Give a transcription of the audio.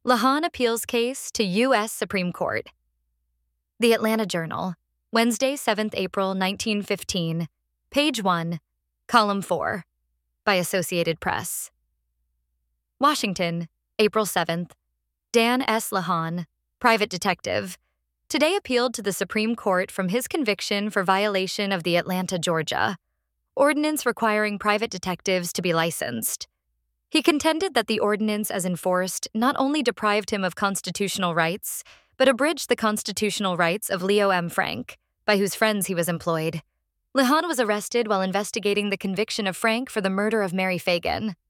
Lahan appeals case to U.S. Supreme Court. The Atlanta Journal, Wednesday, 7th April, 1915, page 1, column 4, by Associated Press. Washington, April 7th. Dan S. Lahan, private detective, today appealed to the Supreme Court from his conviction for violation of the Atlanta, Georgia ordinance requiring private detectives to be licensed. He contended that the ordinance as enforced not only deprived him of constitutional rights, but abridged the constitutional rights of Leo M. Frank, by whose friends he was employed. Lahan was arrested while investigating the conviction of Frank for the murder of Mary Fagan.